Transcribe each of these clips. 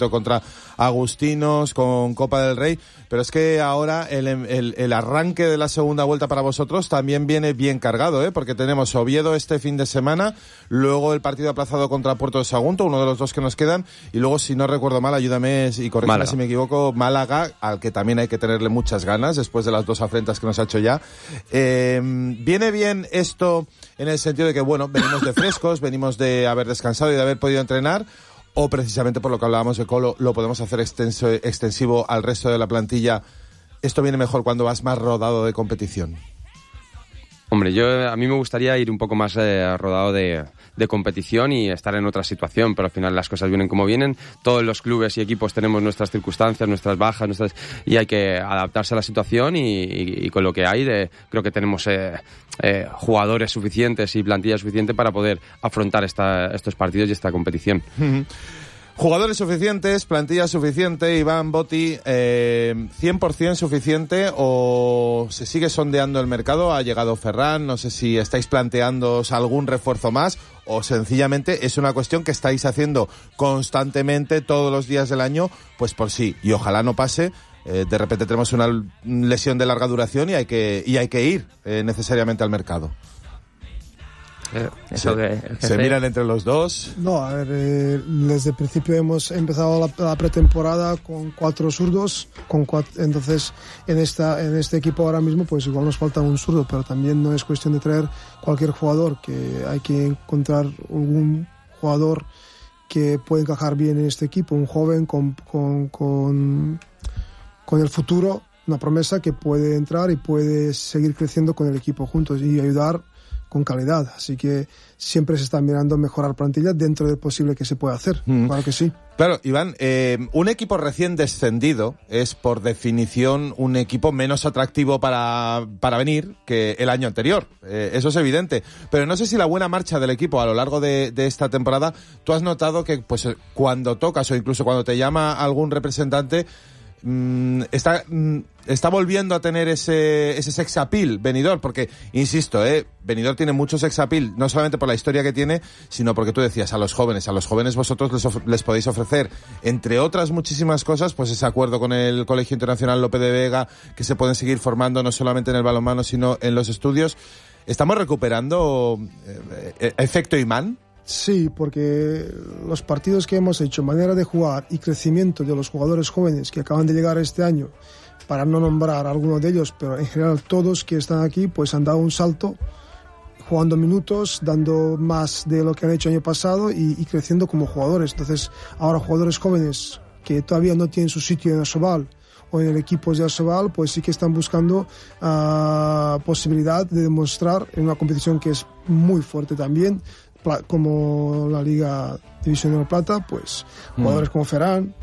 poquito contra Agustinos, con Copa del Rey, pero es que ahora el arranque de la segunda vuelta para vosotros también viene bien cargado, porque tenemos Oviedo este fin de semana, luego el partido aplazado contra Puerto de Sagunto, uno de los dos que nos quedan, y luego, si no recuerdo mal, ayúdame y corrígeme si me equivoco, Málaga, al que también hay que tenerle muchas ganas después de las 2 afrentas que nos ha hecho ya. Viene bien esto en el sentido de que, bueno, venimos de frescos, venimos de haber descansado y de haber podido entrenar, o precisamente por lo que hablábamos de Colo, lo podemos hacer extensivo al resto de la plantilla. ¿Esto viene mejor cuando vas más rodado de competición? Hombre, a mí me gustaría ir un poco más rodado de competición y estar en otra situación, pero al final las cosas vienen como vienen. Todos los clubes y equipos tenemos nuestras circunstancias, nuestras bajas, y hay que adaptarse a la situación y con lo que hay, creo que tenemos jugadores suficientes y plantilla suficiente para poder afrontar estos partidos y esta competición. Jugadores suficientes, plantilla suficiente, Iván Boti, 100% suficiente, o se sigue sondeando el mercado. Ha llegado Ferran, no sé si estáis planteándoos algún refuerzo más, o sencillamente es una cuestión que estáis haciendo constantemente todos los días del año, pues por sí, y ojalá no pase. De repente tenemos una lesión de larga duración y hay que ir necesariamente al mercado. Se miran entre los dos. No, a ver, desde el principio hemos empezado la pretemporada con 4 zurdos, entonces en este equipo ahora mismo pues igual nos falta un zurdo, pero también no es cuestión de traer cualquier jugador, que hay que encontrar algún jugador que pueda encajar bien en este equipo, un joven con el futuro, una promesa que puede entrar y puede seguir creciendo con el equipo juntos y ayudar con calidad, así que siempre se está mirando mejorar plantilla dentro del posible que se pueda hacer, claro que sí. Claro, Iván, un equipo recién descendido es por definición un equipo menos atractivo para venir que el año anterior, eso es evidente, pero no sé si la buena marcha del equipo a lo largo de esta temporada, tú has notado que pues cuando tocas o incluso cuando te llama algún representante, está volviendo a tener ese sex appeal Benidorm, porque insisto, Benidorm tiene mucho sex appeal, no solamente por la historia que tiene, sino porque tú decías a los jóvenes vosotros les podéis ofrecer, entre otras muchísimas cosas, pues ese acuerdo con el Colegio Internacional Lope de Vega, que se pueden seguir formando no solamente en el balonmano sino en los estudios. ¿Estamos recuperando efecto imán? Sí, porque los partidos que hemos hecho, manera de jugar y crecimiento de los jugadores jóvenes que acaban de llegar este año, para no nombrar a algunos de ellos, pero en general todos que están aquí, pues han dado un salto, jugando minutos, dando más de lo que han hecho el año pasado y creciendo como jugadores. Entonces, ahora jugadores jóvenes que todavía no tienen su sitio en Asobal o en el equipo de Asobal, pues sí que están buscando posibilidad de demostrar en una competición que es muy fuerte también, como la Liga División de la Plata, pues jugadores como Ferran,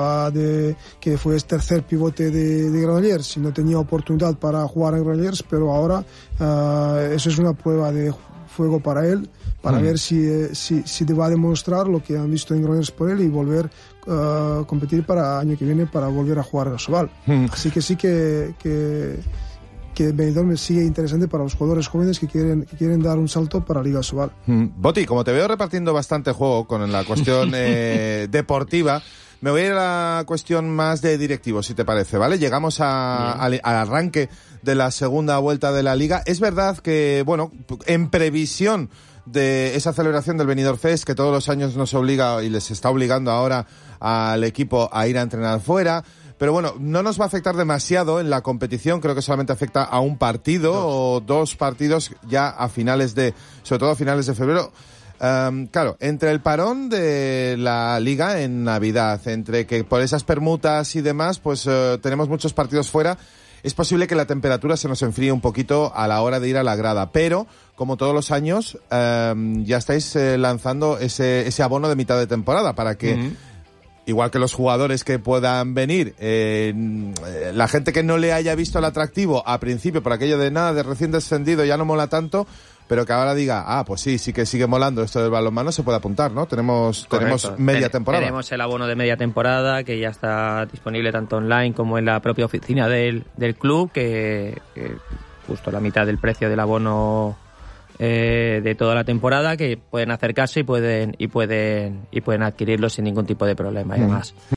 que fue el tercer pivote de Granollers y no tenía oportunidad para jugar en Granollers, pero ahora eso es una prueba de fuego para él, para ver si va a demostrar lo que han visto en Granollers por él y volver a competir para el año que viene para volver a jugar en Asobal. Así que sí que Benidorm sigue interesante para los jugadores jóvenes que quieren dar un salto para Liga Asobal. Boti, como te veo repartiendo bastante juego con la cuestión deportiva, me voy a ir a la cuestión más de directivos, si te parece, ¿vale? Llegamos al arranque de la segunda vuelta de la Liga. Es verdad que, bueno, en previsión de esa celebración del Benidorm Fest, que todos los años nos obliga y les está obligando ahora al equipo a ir a entrenar fuera, pero bueno, no nos va a afectar demasiado en la competición, creo que solamente afecta a un partido o 2 partidos ya sobre todo a finales de febrero. Claro, entre el parón de la Liga en Navidad, entre que por esas permutas y demás, pues tenemos muchos partidos fuera, es posible que la temperatura se nos enfríe un poquito a la hora de ir a la grada, pero como todos los años ya estáis lanzando ese abono de mitad de temporada para que igual que los jugadores que puedan venir, la gente que no le haya visto el atractivo a principio por aquello de nada, de recién descendido ya no mola tanto, pero que ahora diga, pues sí que sigue molando esto del balonmano, se puede apuntar, ¿no? Tenemos media temporada. Tenemos el abono de media temporada que ya está disponible tanto online como en la propia oficina del club, que justo la mitad del precio del abono de toda la temporada, que pueden acercarse y pueden adquirirlo sin ningún tipo de problema y demás.